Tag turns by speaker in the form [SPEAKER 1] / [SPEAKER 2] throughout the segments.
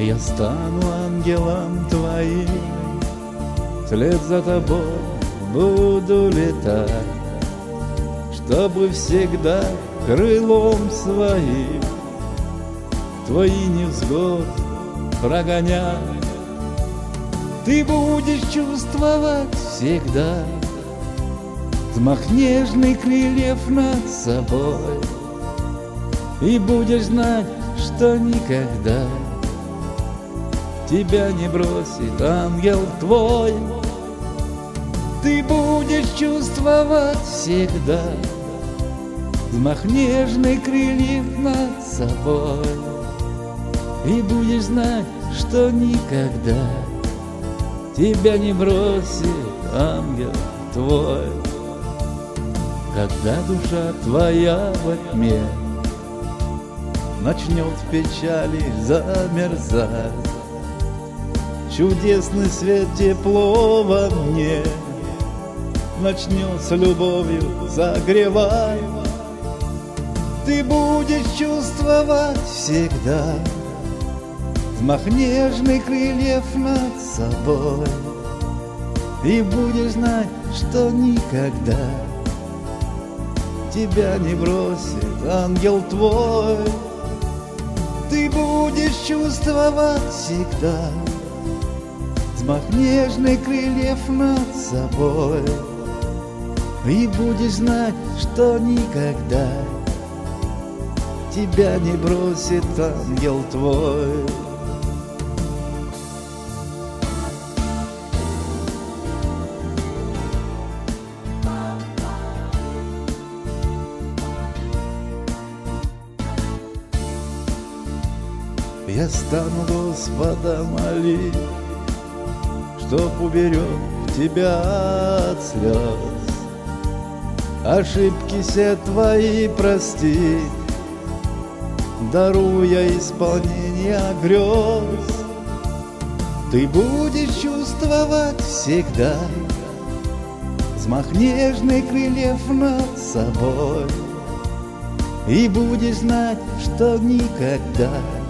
[SPEAKER 1] Я стану ангелом твоим, вслед за тобой буду летать, чтобы всегда крылом своим твои невзгоды прогонять. Ты будешь чувствовать всегда взмах нежных крыльев над собой, и будешь знать, что никогда тебя не бросит ангел твой. Ты будешь чувствовать всегда взмах нежных крыльев над собой, и будешь знать, что никогда тебя не бросит ангел твой. Когда душа твоя во тьме начнет в печали замерзать, чудесный свет тепло во мне начнет с любовью загревать. Ты будешь чувствовать всегда взмах нежных крыльев над собой, и будешь знать, что никогда тебя не бросит ангел твой. Ты будешь чувствовать всегда взмах нежных крыльев над собой, и будешь знать, что никогда тебя не бросит ангел твой. Я стану Господа молить, чтоб уберег тебя от слез, ошибки все твои простить, даруя исполнение грез. Ты будешь чувствовать всегда взмах нежных крыльев над собой, и будешь знать, что никогда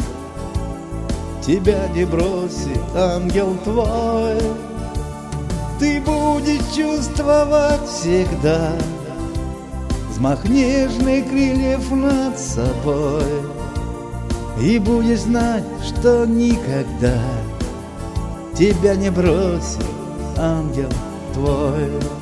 [SPEAKER 1] тебя не бросит ангел твой. Ты будешь чувствовать всегда взмах нежных крыльев над собой, и будешь знать, что никогда тебя не бросит ангел твой.